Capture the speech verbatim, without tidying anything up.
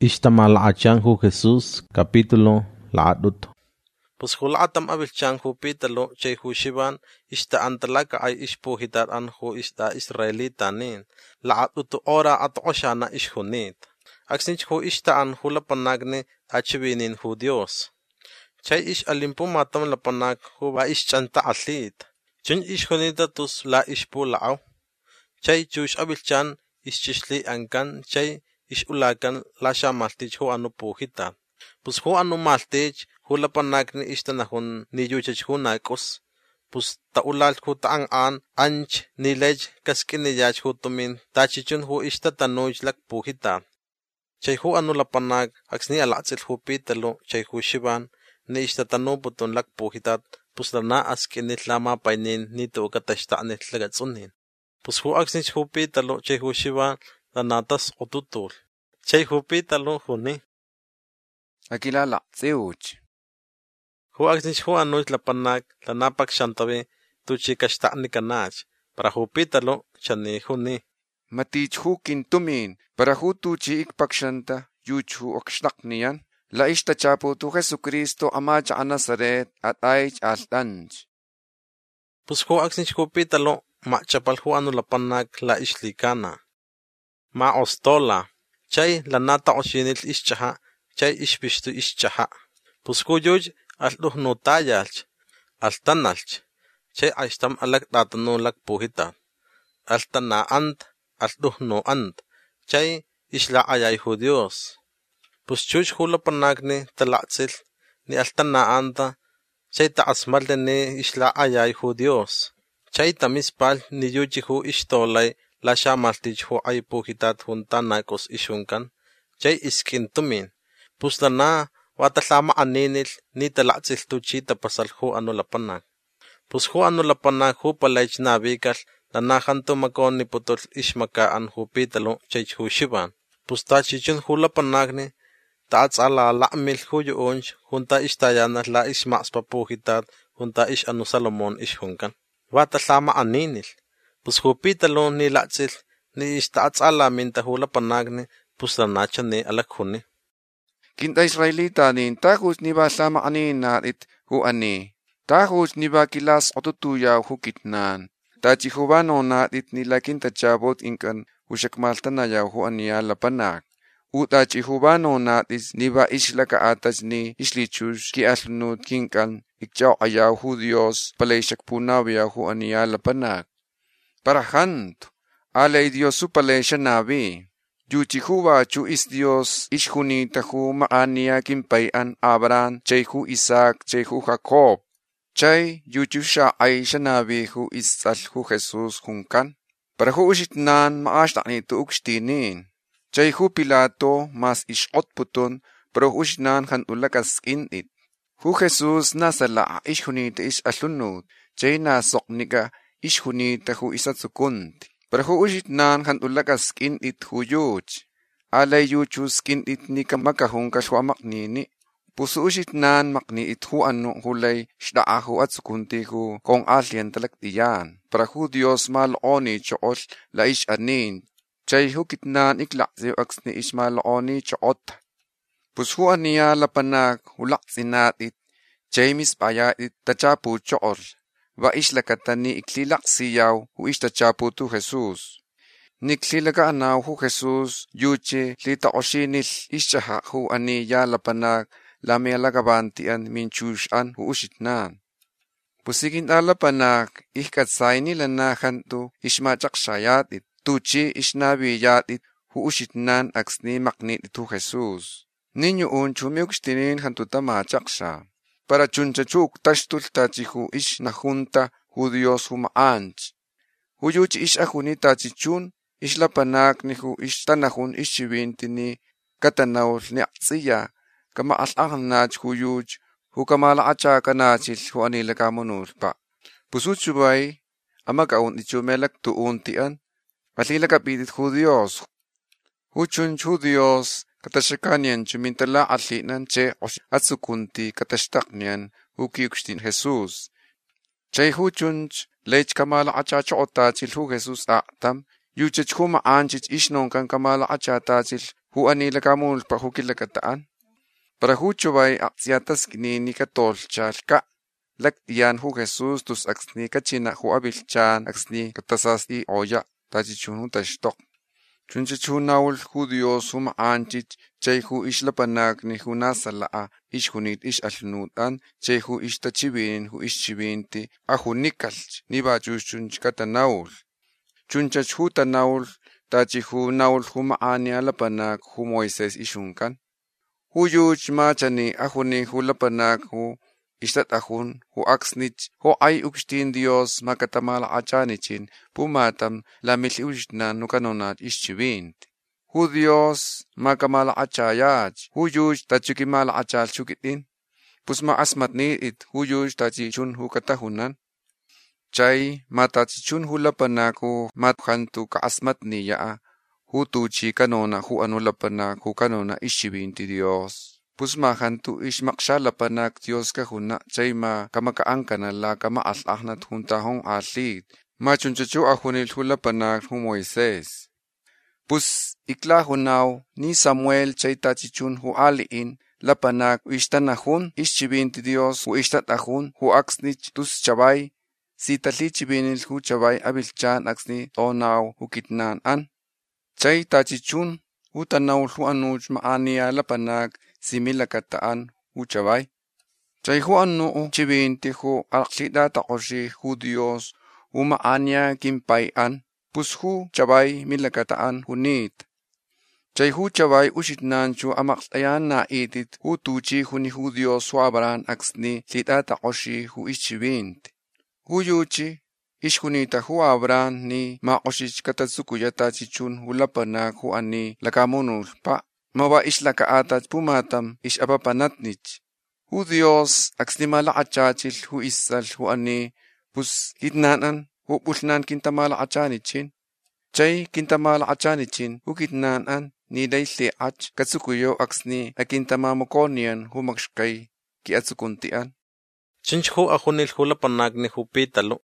Ixtamalachan hu Jesús, capítulo la'adut. Pues hula'atam abilchan hu pitalo chay hu shivan ixta antalaka ay ishpuhitat an hu ixta israelitanin. La'adutu ora at oshana ishhunit. Aksnich hu ixta an hu lapanagni achivinin hu Dios. Chay ish alimpumatam lapanag hu ba ishchanta alit. Chun ishhunita tus la ishpu la'aw. Chay chush abilchan ischishli ankan chay ish ulakan la shamaltich hu anu puhitat. Pues hu anu maltich hu lapanagni ishtanahun ni yuchach hu nakos. Pues taulal hu taang an anch ni lej kaskiniyach hu tumin tachichun hu ishtatanuj lak puhitat. Chay hu anu lapanag aksni alatzil hu pitalo chay hu shivan ni ishtatanuputun lak puhitat. Pues lana askinit lama painin ni tuukatashtanit lagatsunin. Pues hu aksnich hu pitalo chay hu shivan lanatas ututul. Chay hu pitalo huni. Akilala tseuch. Hu aksnich hu anuj lapanag lanapak shantabi tuchi kashtani kanach. Para hu pitalo chani huni. Matich hu kintumin para hu tuchi ikpakshanta yuchu okshnakniyan. La ishtachapo tu Jesucristo amach a Nazaret at aich altanch. Pues hu aksnich hu pitalo machapal hu anu lapanag la ishlikana. Ma ostola. Chay lanata oshinil ischaha. Chay ishpishtu ischaha. Pues hu yuj altuh nutayalch. Altanalch. Chay aishtam alak tatanu lak puhitat. Altana ant. Altuh no ant. Chay ishla ayay hu Dios. Pues chuch hu lapanagni talatzil. Ni altana anta. Chay taasmalde ni ishla ayay hu Dios. Chay tamispal ni yuji hu ishtolay la shamaltich hu ay puhitat juntanakos ishunkan. Chay iskintumin. Pues lana watatlama aninil ni talatzil tuchi tapasal hu anu lapanag. Pues hu anu lapanag hu palaych nabikal lana jantumakon ni putol ishmakaan hu pitalo chay hu shivan. Pues tachichun hu lapanagni taats ala la'mil hu yuunch junta ishtayanal la ishmaspa puhitat junta ish anu Salomon ishunkan. Watatlama aninil. Pues hu pitalo ni latzil ni ishtaats ala minta hu lapanagni pues lanacha ni alak huni. Kinta Israelita nin tahus ni ba sama anin narit hu ani. Tahus ni ba kilas otutuyaw hu kitnan. Tachi hubano narit nila kinta chabot inkan hushakmaltanayaw hu aniya lapanag. Utachi hubano natis ni ba islaka atas ni islichus ki aslunut kinkan ikchaw ayaw hu Dios palayshak punawiyaw hu aniya lapanag. Parahant, alay Dios su palaysha nabi. Yuchi huwa chu is Dios ishunita hu maania kimpayan Abraham chay hu Isaac chay hu Jacob. Chay yuchu sha ay shanabi hu isal hu Jesus hunkan. Para hu ushitnan maashtani tu ukstinin. Chay hu Pilato mas ishot putun pero hu ushitnan han ulakas init. Hu Jesus nasala ishunita is alunut. Chay nasoknika ishunita hu isatsukunti. Para hu ushitnan han ulakas init hu yuch. Alay yuchu skin it ni kamakahung kaswa maknini. Pusu ushitnan makni it hu anu hulay shdaa hu at sukunti hu kong alien talaktiyan. Para hu Dios maloni chool la ish anin. Chay hu kitnan iklakziw aks ni ish maloni choot. Pus hu aniya lapanag hulaksinat it. Chay mispaya it tachapu chool. Va ish lakatan ni iklilaksiyaw hu ish tachapu tu Jesus. Niklilaga anaw hu Jesus yuche lita oshinil ishaha hu aniya lapanag lamiyalagabantian minchushan hu ushitnan. Pusigin alapanag ihkatsay nila na hantu ishmachakshayatit tuchi ishnabiyatit hu ushitnan aksni maknit tu Jesus. Ninyo un chumiyukstinin hantu tamachaksha. Para chunchachuk tashtul tachi hu ish najunta hu Dios hu maanch. Hu yuchi ish ahuni tachi chun ish lapanag ni hu ish tanahun ish chibintini katanaul ni atsiya. Kama alanach hu yuch hu kamala acha kanachil hu anilakamunul pa. Pusuchubay amagaun ichumelak tuuntian. Alilakapitit hu Dios. Hu chunch hu Dios katashakanian chumintala alinan che atsukunti katashtaknian hu kiyukstin Jesus. Chay hu chunch lech kamala acha chootachil hu Jesus atam. Yuchach hu maanchich ishnon kan kamala acha tachil hu ani lakamul pa hu kilakataan. Para hu chubay aksiatas kini ni katol chalka. Laktiyan hu Jesus tus aksni kachina hu abilchan aksni katasas i oya tachichun hu tashtok. Chunchachunawul hu Dios hu maanchich chay hu ishlapanak ni hu nasalaa ish hunit ish alnutan chay hu ish tachibin hu ish chibinti a hu nikalch ni ba chuchunch katanawul. Chunchach hu tanawul tachi hu nawul hu maani alapanak hu Moises ishunkan. Hu yuch machani a hu ni hu lapanak hu ishtat ahun hu aksnich hu ay ukstin Dios makatamala achanichin pumatam lamil ushna nukanonat ishchibint. Hu Dios makamala achayach hu yuch tachukimala achal chukitin. Pus ma asmat ni it hu yuch tachichun hu katahunan. Chay matachichun hu lapanak hu mathantu ka asmat niya hu tuchi kanona hu anu lapanak hu kanona ishchibinti Dios. Pusma hantu ish maksalapanak Dios ka huna chay ma kamakaangkana la kama aslahnat hunta hong alit ma chunchachu ahunil hulapanak hu Moises. Pus ikla hunaw ni Samuel chay tachichun hu aliin lapanak ishtanahun ishchibinti Dios hu ishtatahun hu aksnich tus chabay si tali chibinil hu chabay abilchan aksni tonaw hu kitnan an. Chay tachichun hu tanaw hu anuch maania lapanak simila kataan hu chabay. Chay hu anu chibinti hu alklida takoshi hu Dios hu maanya kimpayan pus hu chabay mila kataan hunit. Chay hu chabay ushitnan chu amaktayan na itit hu tuchi hu ni hu Dios hu abran aksni lida takoshi hu ishchibinti. Hu yuchi ish hunita hu abran ni makoshich katatsukuyata chichun hu lapanak hu ani lakamunul pa. Mawa ish lakaatat pumatam ish apapanatnich. Hu Dios aksnimala achachil hu isal hu ani pus kitnanan hu pulnan kintamala achanichin. Chay kintamala achanichin hu kitnanan ni dayle ach katsukuyo aksni akintamamokonian hu makshkay ki atsukuntian. Chinch hu ahunil hu lapanak ni hu pitalo